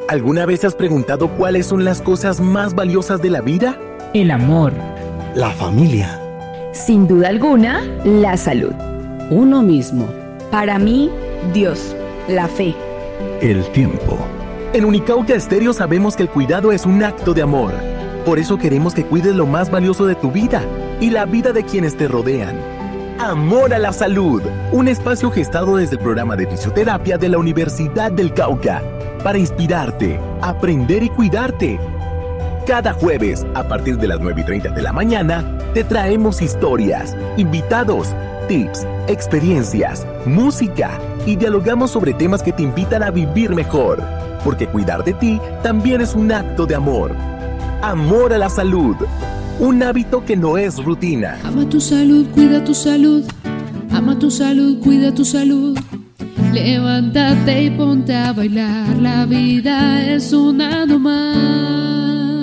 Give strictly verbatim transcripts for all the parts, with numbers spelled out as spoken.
¿Alguna vez has preguntado cuáles son las cosas más valiosas de la vida? El amor. La familia. Sin duda alguna, la salud. Uno mismo. Para mí, Dios, la fe. El tiempo. En Unicauca Estéreo sabemos que el cuidado es un acto de amor. Por eso queremos que cuides lo más valioso de tu vida y la vida de quienes te rodean. Amor a la Salud, un espacio gestado desde el programa de fisioterapia de la Universidad del Cauca, para inspirarte, aprender y cuidarte. Cada jueves, a partir de las nueve y treinta de la mañana, te traemos historias, invitados, tips, experiencias, música y dialogamos sobre temas que te invitan a vivir mejor, porque cuidar de ti también es un acto de amor. Amor a la Salud, un hábito que no es rutina. Ama tu salud, cuida tu salud. Ama tu salud, cuida tu salud. Levántate y ponte a bailar. La vida es un año más.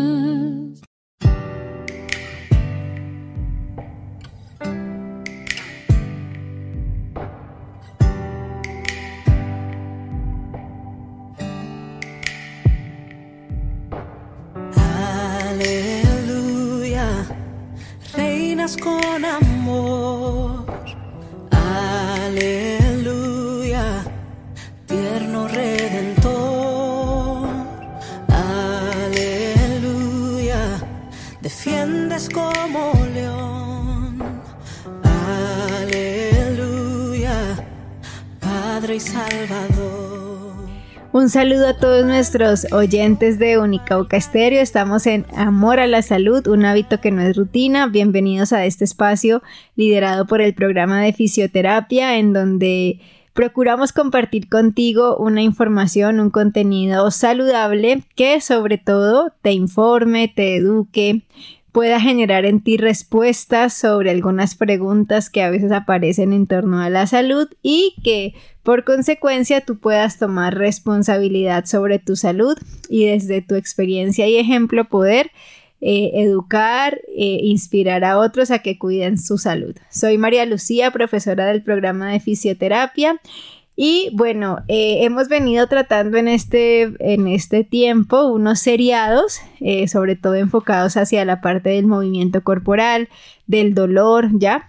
Con amor, aleluya, tierno redentor, aleluya, defiendes como león, aleluya, Padre y Salvador. Un saludo a todos nuestros oyentes de Unicauca Estéreo. Estamos en Amor a la Salud, un hábito que no es rutina. Bienvenidos a este espacio liderado por el programa de fisioterapia, en donde procuramos compartir contigo una información, un contenido saludable que sobre todo te informe, te eduque, pueda generar en ti respuestas sobre algunas preguntas que a veces aparecen en torno a la salud y que por consecuencia tú puedas tomar responsabilidad sobre tu salud y desde tu experiencia y ejemplo poder eh, educar, eh, inspirar a otros a que cuiden su salud. Soy María Lucía, profesora del programa de fisioterapia. Y bueno, eh, hemos venido tratando en este, en este tiempo unos seriados, eh, sobre todo enfocados hacia la parte del movimiento corporal, del dolor, ¿ya?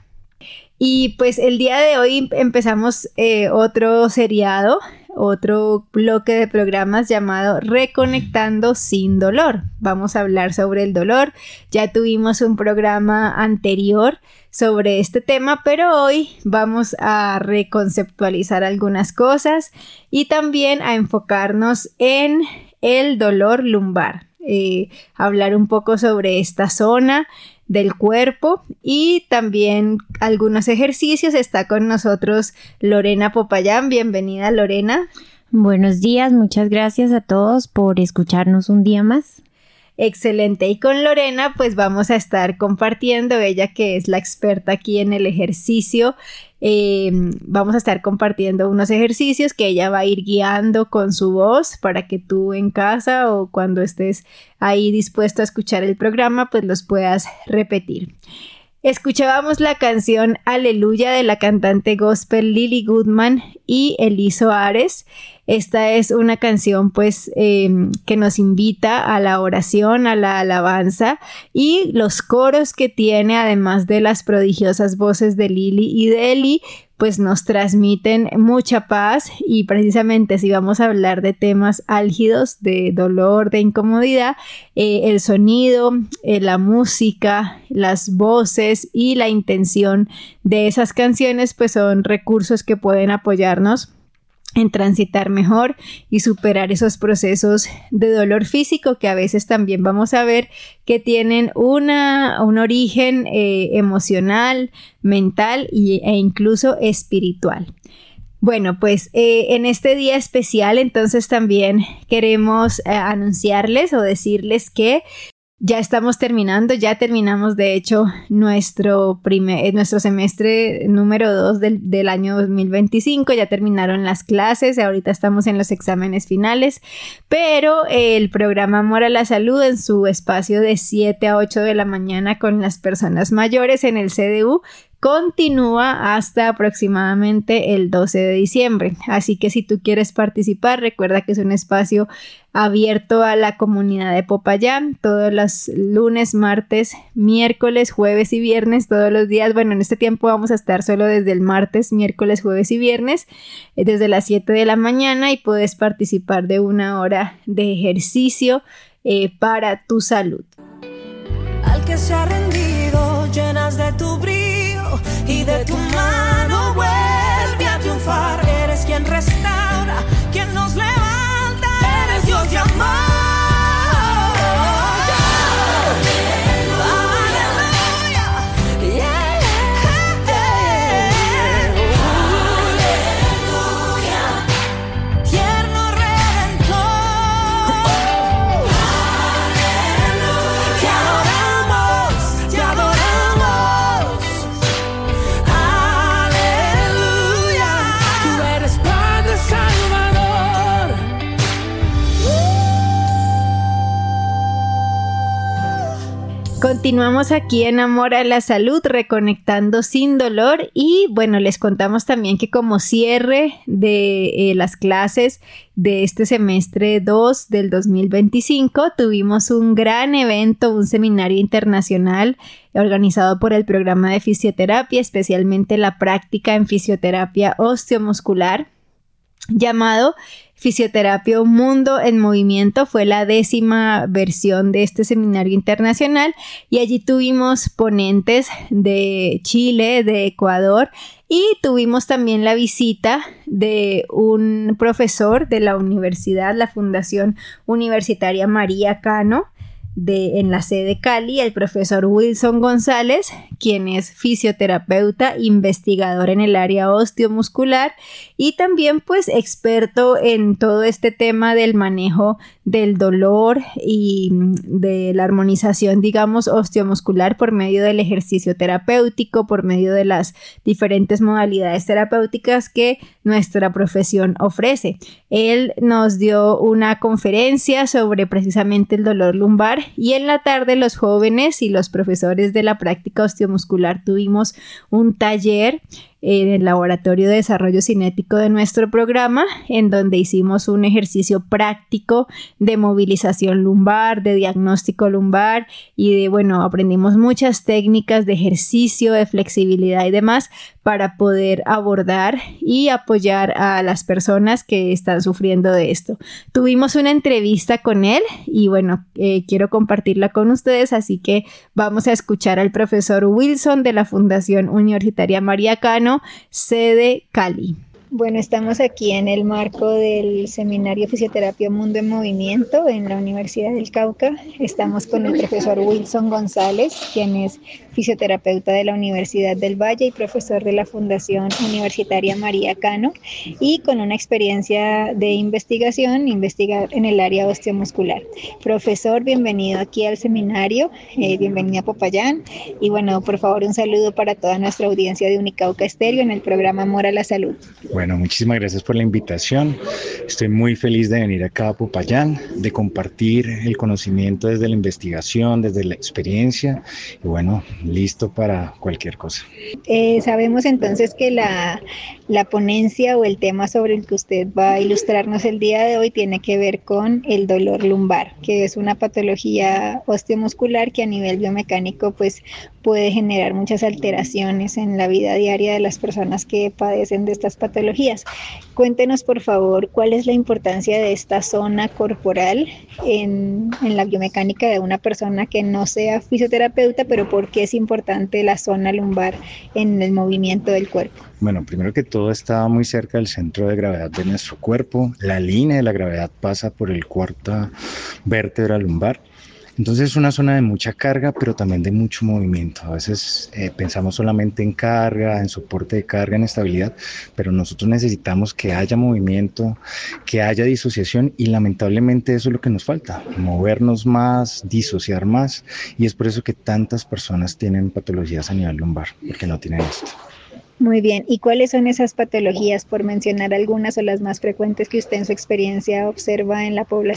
Y pues el día de hoy empezamos eh, otro seriado, otro bloque de programas llamado Reconectando sin dolor. Vamos a hablar sobre el dolor. Ya tuvimos un programa anterior sobre este tema, pero hoy vamos a reconceptualizar algunas cosas y también a enfocarnos en el dolor lumbar. Eh, hablar un poco sobre esta zona del cuerpo y también algunos ejercicios. Está con nosotros Lorena Popayán. Bienvenida, Lorena. Buenos días, muchas gracias a todos por escucharnos un día más. Excelente, y con Lorena pues vamos a estar compartiendo, ella que es la experta aquí en el ejercicio, eh, vamos a estar compartiendo unos ejercicios que ella va a ir guiando con su voz para que tú en casa o cuando estés ahí dispuesto a escuchar el programa pues los puedas repetir. Escuchábamos la canción Aleluya de la cantante gospel Lily Goodman y Eliso Ares. Esta es una canción pues eh, que nos invita a la oración, a la alabanza y los coros que tiene, además de las prodigiosas voces de Lily y de Eli, pues nos transmiten mucha paz. Y precisamente si vamos a hablar de temas álgidos, de dolor, de incomodidad, eh, el sonido, eh, la música, las voces y la intención de esas canciones pues son recursos que pueden apoyarnos en transitar mejor y superar esos procesos de dolor físico que a veces también vamos a ver que tienen una, un origen eh, emocional, mental y, e incluso espiritual. Bueno, pues eh, en este día especial entonces también queremos eh, anunciarles o decirles que ya estamos terminando, ya terminamos de hecho nuestro, primer, nuestro semestre número dos del, del año dos mil veinticinco, ya terminaron las clases, ahorita estamos en los exámenes finales, pero el programa Amor a la Salud en su espacio de siete a ocho de la mañana con las personas mayores en el C D U continúa hasta aproximadamente el doce de diciembre. Así que si tú quieres participar, recuerda que es un espacio abierto a la comunidad de Popayán todos los lunes, martes, miércoles, jueves y viernes, todos los días. Bueno, en este tiempo vamos a estar solo desde el martes, miércoles, jueves y viernes, desde las siete de la mañana, y puedes participar de una hora de ejercicio eh, para tu salud. Al que se ha rendido, llenas de tu brillo y de tu mano vuelve a triunfar. Eres quien restaura, quien nos levanta. Eres Dios de amor. Continuamos aquí en Amor a la Salud, reconectando sin dolor, y bueno, les contamos también que como cierre de eh, las clases de este semestre dos del dos mil veinticinco, tuvimos un gran evento, un seminario internacional organizado por el programa de fisioterapia, especialmente la práctica en fisioterapia osteomuscular, llamado Fisioterapia Un Mundo en Movimiento. Fue la décima versión de este seminario internacional, y allí tuvimos ponentes de Chile, de Ecuador, y tuvimos también la visita de un profesor de la universidad, la Fundación Universitaria María Cano, de, en la sede Cali, el profesor Wilson González, quien es fisioterapeuta, investigador en el área osteomuscular y también pues experto en todo este tema del manejo del dolor y de la armonización, digamos, osteomuscular por medio del ejercicio terapéutico, por medio de las diferentes modalidades terapéuticas que nuestra profesión ofrece. Él nos dio una conferencia sobre precisamente el dolor lumbar, y en la tarde los jóvenes y los profesores de la práctica osteomuscular tuvimos un taller en el laboratorio de desarrollo cinético de nuestro programa, en donde hicimos un ejercicio práctico de movilización lumbar, de diagnóstico lumbar, y de, bueno, aprendimos muchas técnicas de ejercicio, de flexibilidad y demás para poder abordar y apoyar a las personas que están sufriendo de esto. Tuvimos una entrevista con él y bueno, eh, quiero compartirla con ustedes, así que vamos a escuchar al profesor Wilson de la Fundación Universitaria María Cano, sede Cali. Bueno, estamos aquí en el marco del seminario Fisioterapia Mundo en Movimiento en la Universidad del Cauca. Estamos con el profesor Wilson González, quien es fisioterapeuta de la Universidad del Valle y profesor de la Fundación Universitaria María Cano, y con una experiencia de investigación, investigar en el área osteomuscular. Profesor, bienvenido aquí al seminario, eh, bienvenido a Popayán, y bueno, por favor, un saludo para toda nuestra audiencia de Unicauca Estéreo en el programa Amor a la Salud. Bueno, muchísimas gracias por la invitación. Estoy muy feliz de venir acá a Popayán, de compartir el conocimiento desde la investigación, desde la experiencia, y bueno, listo para cualquier cosa. Eh, sabemos entonces que la, la ponencia o el tema sobre el que usted va a ilustrarnos el día de hoy tiene que ver con el dolor lumbar, que es una patología osteomuscular que a nivel biomecánico pues puede generar muchas alteraciones en la vida diaria de las personas que padecen de estas patologías. Cuéntenos, por favor, cuál es la importancia de esta zona corporal en, en la biomecánica de una persona que no sea fisioterapeuta, pero por qué es importante la zona lumbar en el movimiento del cuerpo. Bueno, primero que todo está muy cerca del centro de gravedad de nuestro cuerpo. La línea de la gravedad pasa por el cuarta vértebra lumbar. Entonces es una zona de mucha carga, pero también de mucho movimiento. A veces eh, pensamos solamente en carga, en soporte de carga, en estabilidad, pero nosotros necesitamos que haya movimiento, que haya disociación, y lamentablemente eso es lo que nos falta, movernos más, disociar más, y es por eso que tantas personas tienen patologías a nivel lumbar, porque no tienen esto. Muy bien, ¿y cuáles son esas patologías, por mencionar algunas o las más frecuentes que usted en su experiencia observa en la población?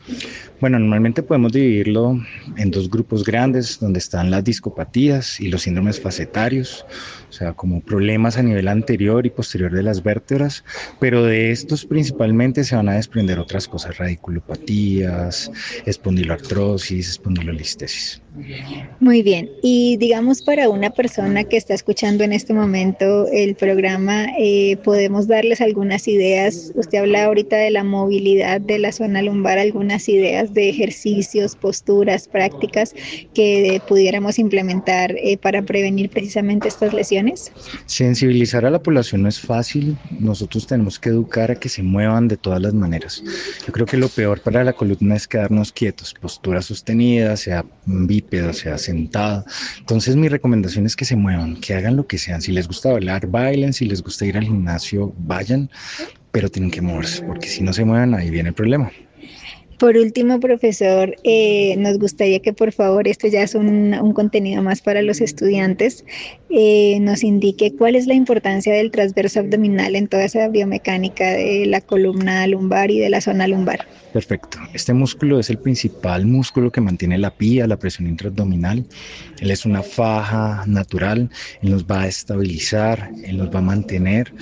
Bueno, normalmente podemos dividirlo en dos grupos grandes, donde están las discopatías y los síndromes facetarios, o sea, como problemas a nivel anterior y posterior de las vértebras, pero de estos principalmente se van a desprender otras cosas, radiculopatías, espondiloartrosis, espondilolistesis. Muy bien, y digamos para una persona que está escuchando en este momento el programa, eh, podemos darles algunas ideas. Usted habla ahorita de la movilidad de la zona lumbar, algunas ideas de ejercicios, posturas, prácticas que pudiéramos implementar eh, para prevenir precisamente estas lesiones. Sensibilizar a la población no es fácil, nosotros tenemos que educar a que se muevan de todas las maneras. Yo creo que lo peor para la columna es quedarnos quietos, postura sostenida, sea bípeda, sea sentada. Entonces mi recomendación es que se muevan, que hagan lo que sean. Si les gusta bailar, bailen, si les gusta ir al gimnasio, vayan, pero tienen que moverse, porque si no se mueven, ahí viene el problema. Por último, profesor, eh, nos gustaría que por favor, esto ya es un, un contenido más para los estudiantes, eh, nos indique cuál es la importancia del transverso abdominal en toda esa biomecánica de la columna lumbar y de la zona lumbar. Perfecto. Este músculo es el principal músculo que mantiene la pía, la presión intraabdominal. Él es una faja natural, él nos va a estabilizar, él nos va a mantener.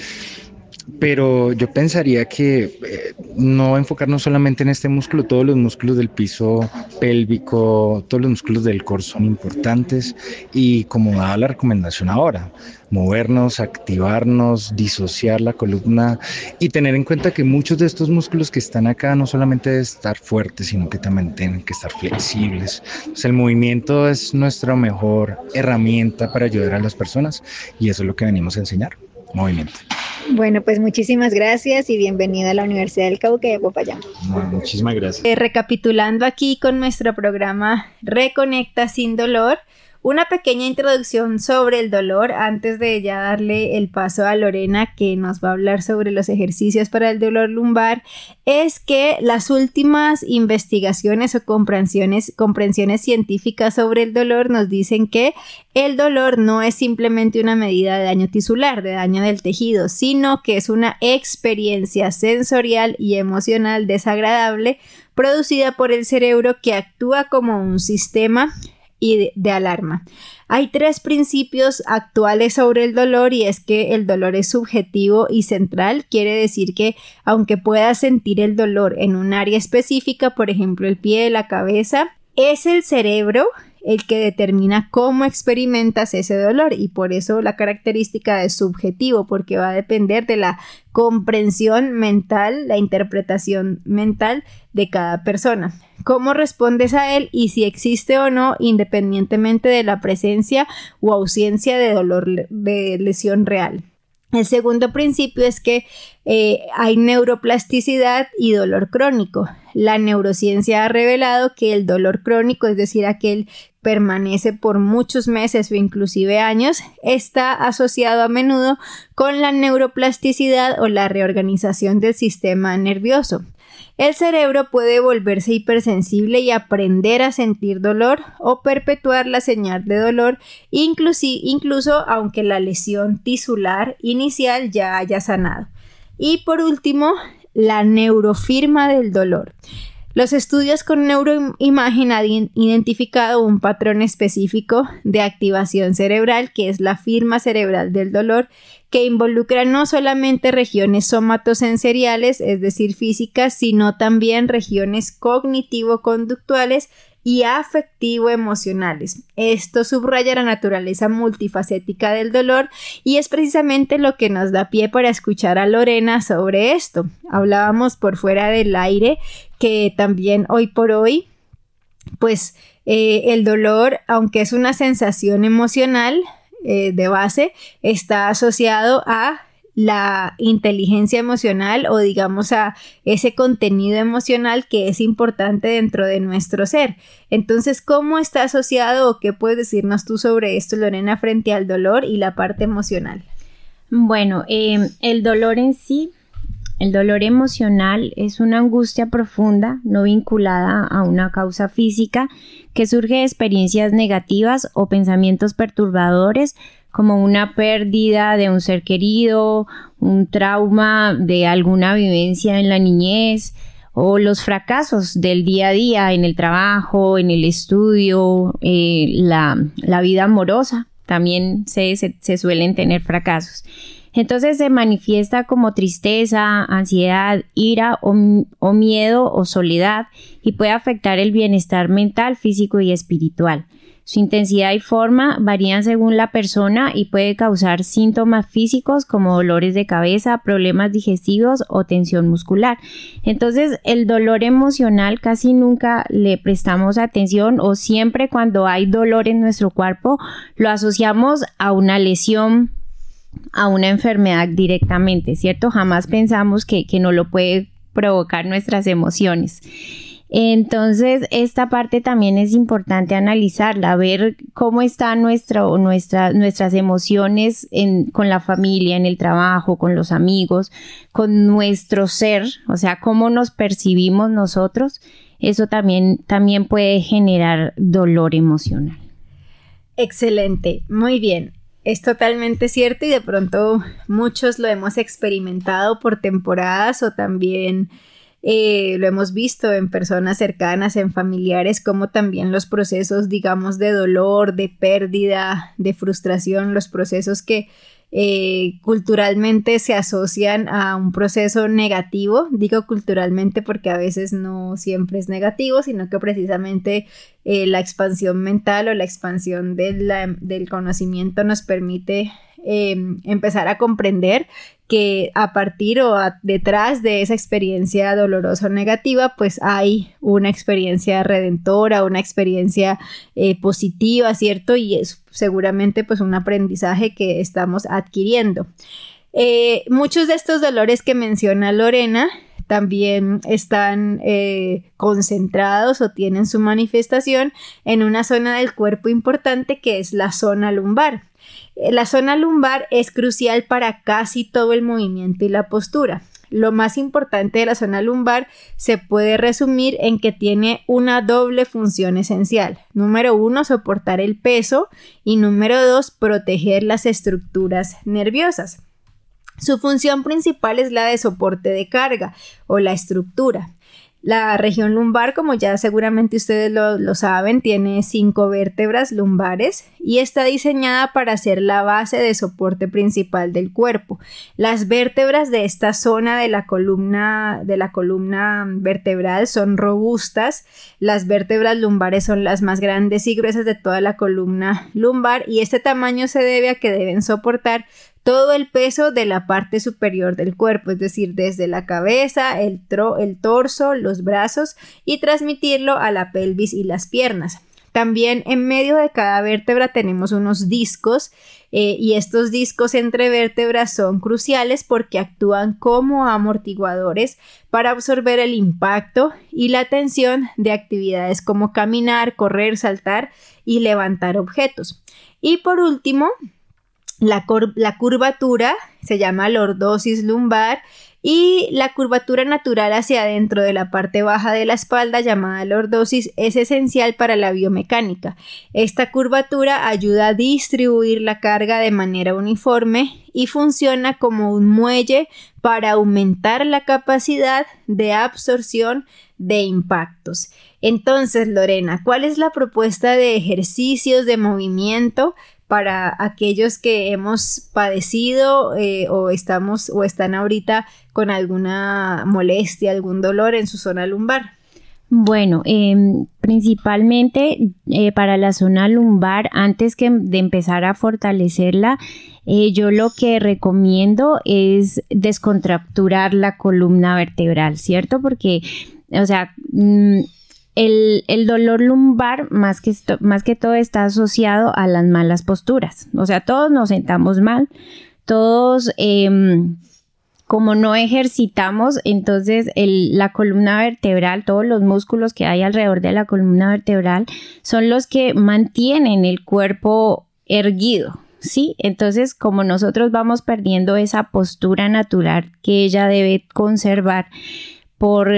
Pero yo pensaría que eh, no enfocarnos solamente en este músculo, todos los músculos del piso pélvico, todos los músculos del core son importantes y como daba la recomendación ahora, movernos, activarnos, disociar la columna y tener en cuenta que muchos de estos músculos que están acá no solamente deben estar fuertes, sino que también tienen que estar flexibles. Entonces, el movimiento es nuestra mejor herramienta para ayudar a las personas y eso es lo que venimos a enseñar, movimiento. Bueno, pues muchísimas gracias y bienvenido a la Universidad del Cauca y a Popayán. Bueno, muchísimas gracias. Eh, recapitulando aquí con nuestro programa Reconecta sin dolor, una pequeña introducción sobre el dolor antes de ya darle el paso a Lorena, que nos va a hablar sobre los ejercicios para el dolor lumbar, es que las últimas investigaciones o comprensiones, comprensiones científicas sobre el dolor nos dicen que el dolor no es simplemente una medida de daño tisular, de daño del tejido, sino que es una experiencia sensorial y emocional desagradable producida por el cerebro que actúa como un sistema y de, de alarma. Hay tres principios actuales sobre el dolor y es que el dolor es subjetivo y central, quiere decir que aunque puedas sentir el dolor en un área específica, por ejemplo el pie, la cabeza, es el cerebro el que determina cómo experimentas ese dolor y por eso la característica es subjetivo, porque va a depender de la comprensión mental, la interpretación mental de cada persona. Cómo respondes a él y si existe o no, independientemente de la presencia o ausencia de dolor de lesión real. El segundo principio es que eh, hay neuroplasticidad y dolor crónico. La neurociencia ha revelado que el dolor crónico, es decir, aquel permanece por muchos meses o inclusive años, está asociado a menudo con la neuroplasticidad o la reorganización del sistema nervioso. El cerebro puede volverse hipersensible y aprender a sentir dolor o perpetuar la señal de dolor, incluso, incluso aunque la lesión tisular inicial ya haya sanado. Y por último, la neurofirma del dolor. Los estudios con neuroimagen han identificado un patrón específico de activación cerebral, que es la firma cerebral del dolor, que involucra no solamente regiones somatosensoriales, es decir, físicas, sino también regiones cognitivo-conductuales y afectivo-emocionales. Esto subraya la naturaleza multifacética del dolor y es precisamente lo que nos da pie para escuchar a Lorena sobre esto. Hablábamos por fuera del aire que también hoy por hoy, pues eh, el dolor, aunque es una sensación emocional eh, de base, está asociado a la inteligencia emocional o digamos a ese contenido emocional que es importante dentro de nuestro ser. Entonces, ¿cómo está asociado o qué puedes decirnos tú sobre esto, Lorena, frente al dolor y la parte emocional? Bueno, eh, el dolor en sí, el dolor emocional es una angustia profunda no vinculada a una causa física que surge de experiencias negativas o pensamientos perturbadores como una pérdida de un ser querido, un trauma de alguna vivencia en la niñez o los fracasos del día a día en el trabajo, en el estudio, eh, la, la vida amorosa, también se, se, se suelen tener fracasos. Entonces se manifiesta como tristeza, ansiedad, ira o, o miedo o soledad y puede afectar el bienestar mental, físico y espiritual. Su intensidad y forma varían según la persona y puede causar síntomas físicos como dolores de cabeza, problemas digestivos o tensión muscular. Entonces, el dolor emocional casi nunca le prestamos atención, o siempre cuando hay dolor en nuestro cuerpo lo asociamos a una lesión, a una enfermedad directamente, ¿cierto? Jamás pensamos que, que no lo puede provocar nuestras emociones. Entonces, esta parte también es importante analizarla, ver cómo están nuestra, nuestra, nuestras emociones en, con la familia, en el trabajo, con los amigos, con nuestro ser, o sea, cómo nos percibimos nosotros. Eso también, también puede generar dolor emocional. Excelente, muy bien. Es totalmente cierto y de pronto muchos lo hemos experimentado por temporadas o también eh, lo hemos visto en personas cercanas, en familiares, como también los procesos, digamos, de dolor, de pérdida, de frustración, los procesos que eh, culturalmente se asocian a un proceso negativo. Digo culturalmente porque a veces no siempre es negativo, sino que precisamente eh, la expansión mental o la expansión de la, del conocimiento nos permite eh, empezar a comprender que a partir o a, detrás de esa experiencia dolorosa o negativa, pues hay una experiencia redentora, una experiencia eh, positiva, ¿cierto? Y es seguramente pues un aprendizaje que estamos adquiriendo. Eh, muchos de estos dolores que menciona Lorena también están eh, concentrados o tienen su manifestación en una zona del cuerpo importante que es la zona lumbar. La zona lumbar es crucial para casi todo el movimiento y la postura. Lo más importante de la zona lumbar se puede resumir en que tiene una doble función esencial. Número uno, soportar el peso, y número dos, proteger las estructuras nerviosas. Su función principal es la de soporte de carga o la estructura. La región lumbar, como ya seguramente ustedes lo, lo saben, tiene cinco vértebras lumbares y está diseñada para ser la base de soporte principal del cuerpo. Las vértebras de esta zona de la columna, de la columna vertebral son robustas. Las vértebras lumbares son las más grandes y gruesas de toda la columna lumbar, y este tamaño se debe a que deben soportar todo el peso de la parte superior del cuerpo, es decir, desde la cabeza, el, tro- el torso, los brazos, y transmitirlo a la pelvis y las piernas. También en medio de cada vértebra tenemos unos discos eh, y estos discos entre vértebras son cruciales porque actúan como amortiguadores para absorber el impacto y la tensión de actividades como caminar, correr, saltar y levantar objetos. Y por último, La, cor- la curvatura se llama lordosis lumbar, y la curvatura natural hacia adentro de la parte baja de la espalda, llamada lordosis, es esencial para la biomecánica. Esta curvatura ayuda a distribuir la carga de manera uniforme y funciona como un muelle para aumentar la capacidad de absorción de impactos. Entonces, Lorena, ¿cuál es la propuesta de ejercicios de movimiento para aquellos que hemos padecido eh, o estamos o están ahorita con alguna molestia, algún dolor en su zona lumbar? Bueno, eh, principalmente eh, para la zona lumbar, antes que de empezar a fortalecerla, eh, yo lo que recomiendo es descontracturar la columna vertebral, ¿cierto? Porque, o sea, mmm, El, el dolor lumbar más que, esto, más que todo está asociado a las malas posturas. O sea, todos nos sentamos mal, todos eh, como no ejercitamos, entonces el, la columna vertebral, todos los músculos que hay alrededor de la columna vertebral son los que mantienen el cuerpo erguido, ¿sí? Entonces, como nosotros vamos perdiendo esa postura natural que ella debe conservar, por,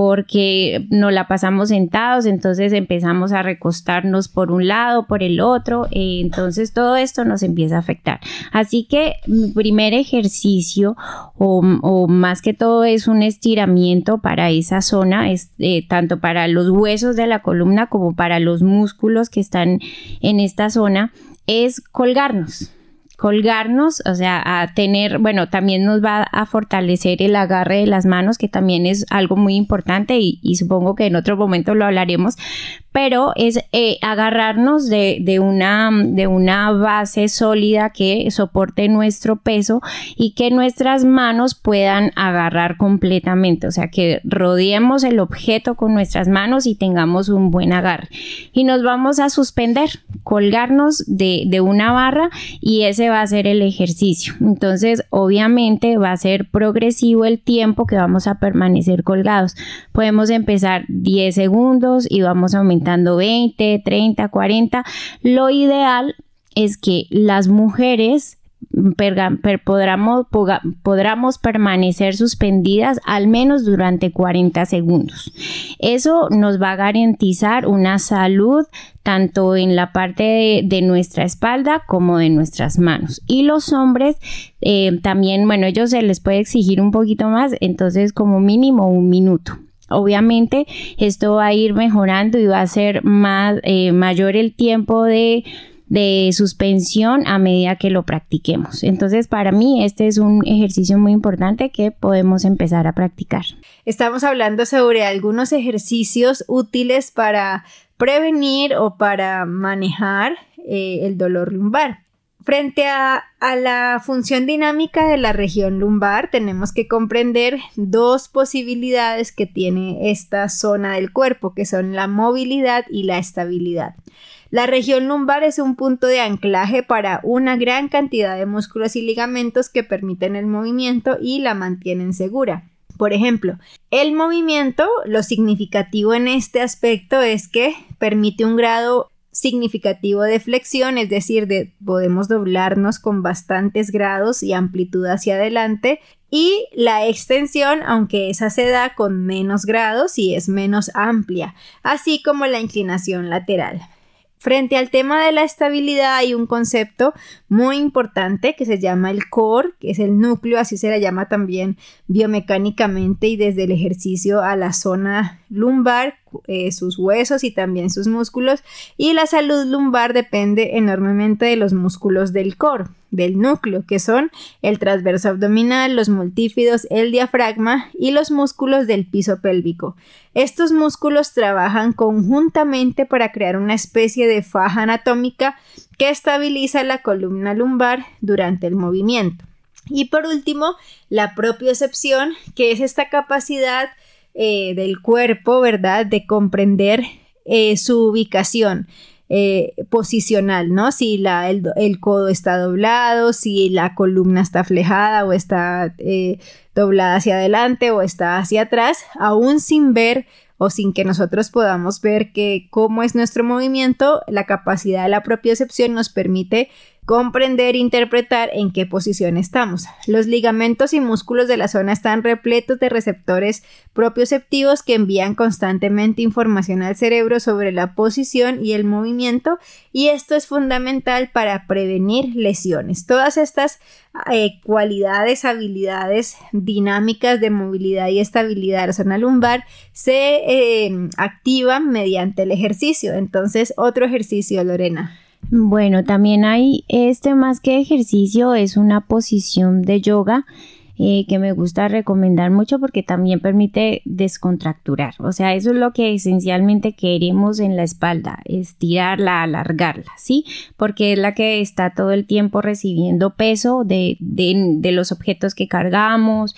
porque nos la pasamos sentados, entonces empezamos a recostarnos por un lado, por el otro, eh, entonces todo esto nos empieza a afectar. Así que mi primer ejercicio o, o más que todo es un estiramiento para esa zona, es, eh, tanto para los huesos de la columna como para los músculos que están en esta zona, es colgarnos. colgarnos, o sea, a tener, bueno, también nos va a fortalecer el agarre de las manos, que también es algo muy importante y, y supongo que en otro momento lo hablaremos, pero es eh, agarrarnos de, de, una, de una base sólida que soporte nuestro peso y que nuestras manos puedan agarrar completamente, o sea, que rodeemos el objeto con nuestras manos y tengamos un buen agarre. Y nos vamos a suspender, colgarnos de, de una barra y ese va a ser el ejercicio. Entonces, obviamente va a ser progresivo el tiempo que vamos a permanecer colgados. Podemos empezar diez segundos y vamos aumentando veinte, treinta, cuarenta. Lo ideal es que las mujeres Per, per, podamos, podamos permanecer suspendidas al menos durante cuarenta segundos. Eso nos va a garantizar una salud tanto en la parte de, de nuestra espalda como de nuestras manos. Y los hombres eh, también, bueno, ellos se les puede exigir un poquito más, entonces como mínimo un minuto. Obviamente esto va a ir mejorando y va a ser más, eh, mayor el tiempo de de suspensión a medida que lo practiquemos. Entonces, para mí, este es un ejercicio muy importante que podemos empezar a practicar. Estamos hablando sobre algunos ejercicios útiles para prevenir o para manejar eh, el dolor lumbar. Frente a, a la función dinámica de la región lumbar, tenemos que comprender dos posibilidades que tiene esta zona del cuerpo, que son la movilidad y la estabilidad. La región lumbar es un punto de anclaje para una gran cantidad de músculos y ligamentos que permiten el movimiento y la mantienen segura. Por ejemplo, el movimiento, lo significativo en este aspecto es que permite un grado significativo de flexión, es decir, de, podemos doblarnos con bastantes grados y amplitud hacia adelante, y la extensión, aunque esa se da con menos grados y es menos amplia, así como la inclinación lateral. Frente al tema de la estabilidad hay un concepto muy importante que se llama el core, que es el núcleo, así se le llama también biomecánicamente y desde el ejercicio a la zona lumbar, eh, sus huesos y también sus músculos, y la salud lumbar depende enormemente de los músculos del core, del núcleo, que son el transverso abdominal, los multífidos, el diafragma y los músculos del piso pélvico. Estos músculos trabajan conjuntamente para crear una especie de faja anatómica que estabiliza la columna lumbar durante el movimiento. Y por último, la propiocepción, que es esta capacidad eh, del cuerpo, ¿verdad?, de comprender eh, su ubicación eh, posicional, ¿no? Si la, el, el codo está doblado, si la columna está flejada o está eh, doblada hacia adelante o está hacia atrás, aún sin ver o sin que nosotros podamos ver que cómo es nuestro movimiento, la capacidad de la propiocepción nos permite comprender e interpretar en qué posición estamos. Los ligamentos y músculos de la zona están repletos de receptores propioceptivos que envían constantemente información al cerebro sobre la posición y el movimiento, y esto es fundamental para prevenir lesiones. Todas estas eh, cualidades, habilidades dinámicas de movilidad y estabilidad de la zona lumbar se eh, activan mediante el ejercicio. Entonces, otro ejercicio, Lorena. Bueno, también hay este más que ejercicio, es una posición de yoga eh, que me gusta recomendar mucho porque también permite descontracturar. O sea, eso es lo que esencialmente queremos en la espalda, estirarla, alargarla, ¿sí? Porque es la que está todo el tiempo recibiendo peso de, de, de los objetos que cargamos,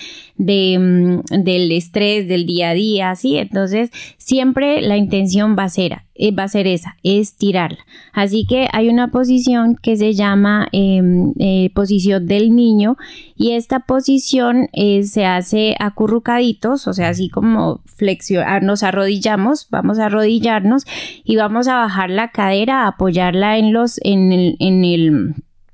de, del estrés del día a día, ¿sí? Entonces, siempre la intención va a ser va a ser esa, estirarla. Así que hay una posición que se llama eh, eh, posición del niño, y esta posición eh, se hace acurrucaditos, o sea, así como flexión, nos arrodillamos, vamos a arrodillarnos y vamos a bajar la cadera, a apoyarla en los, en el, en el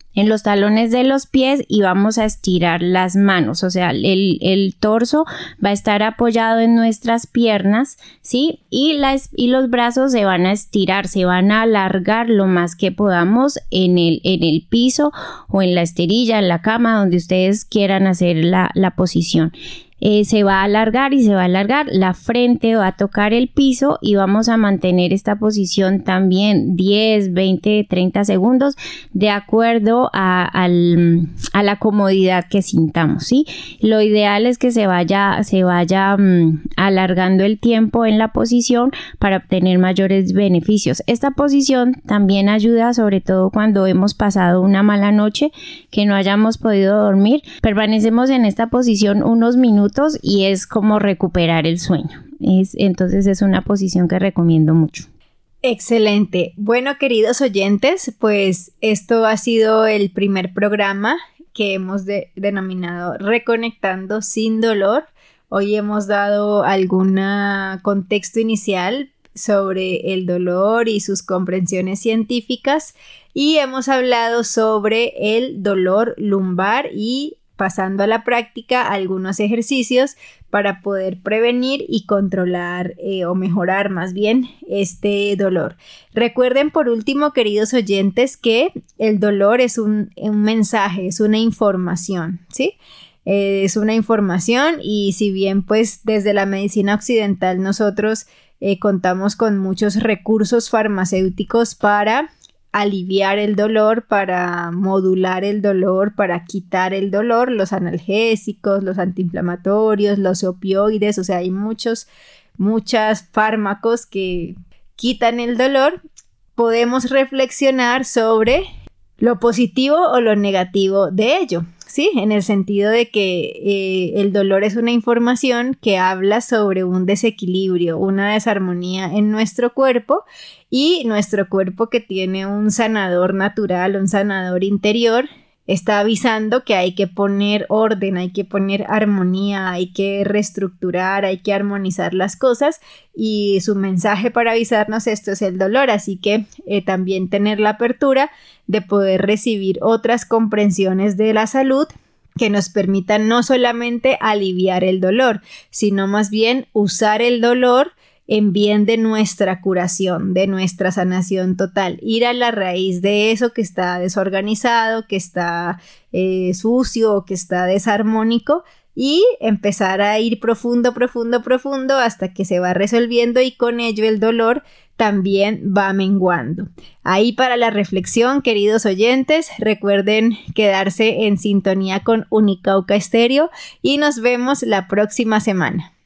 en los talones de los pies y vamos a estirar las manos, o sea, el, el torso va a estar apoyado en nuestras piernas, ¿sí? Y, las, y los brazos se van a estirar, se van a alargar lo más que podamos en el, en el piso o en la esterilla, en la cama, donde ustedes quieran hacer la, la posición. Eh, se va a alargar y se va a alargar, la frente va a tocar el piso y vamos a mantener esta posición también diez, veinte, treinta segundos de acuerdo a, al, a la comodidad que sintamos, ¿sí? Lo ideal es que se vaya, se vaya um, alargando el tiempo en la posición para obtener mayores beneficios. Esta posición también ayuda, sobre todo cuando hemos pasado una mala noche, que no hayamos podido dormir. Permanecemos en esta posición unos minutos y es como recuperar el sueño. Es, entonces es una posición que recomiendo mucho. Excelente. Bueno, queridos oyentes, pues esto ha sido el primer programa que hemos de, denominado Reconectando sin dolor. Hoy hemos dado algún contexto inicial sobre el dolor y sus comprensiones científicas y hemos hablado sobre el dolor lumbar y pasando a la práctica algunos ejercicios para poder prevenir y controlar eh, o mejorar más bien este dolor. Recuerden por último, queridos oyentes, que el dolor es un, un mensaje, es una información, ¿sí? Eh, es una información y si bien pues desde la medicina occidental nosotros eh, contamos con muchos recursos farmacéuticos para aliviar el dolor, para modular el dolor, para quitar el dolor, los analgésicos, los antiinflamatorios, los opioides, o sea, hay muchos, muchos fármacos que quitan el dolor. Podemos reflexionar sobre lo positivo o lo negativo de ello, ¿sí? En el sentido de que eh, el dolor es una información que habla sobre un desequilibrio, una desarmonía en nuestro cuerpo y nuestro cuerpo, que tiene un sanador natural, un sanador interior, está avisando que hay que poner orden, hay que poner armonía, hay que reestructurar, hay que armonizar las cosas y su mensaje para avisarnos esto es el dolor, así que eh, también tener la apertura de poder recibir otras comprensiones de la salud que nos permitan no solamente aliviar el dolor, sino más bien usar el dolor en bien de nuestra curación, de nuestra sanación total, ir a la raíz de eso que está desorganizado, que está eh, sucio, que está desarmónico y empezar a ir profundo, profundo, profundo hasta que se va resolviendo y con ello el dolor también va menguando. Ahí para la reflexión, queridos oyentes, recuerden quedarse en sintonía con Unicauca Estéreo y nos vemos la próxima semana.